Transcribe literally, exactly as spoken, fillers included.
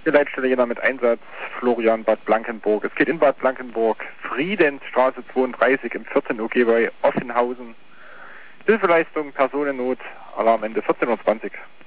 Die Leitstelle Jena mit Einsatz, Florian, Bad Blankenburg. Es geht in Bad Blankenburg, Friedensstraße zweiunddreißig im vierzehn U G bei Offenhausen. Hilfeleistung, Personennot, Alarm Ende vierzehn Uhr zwanzig.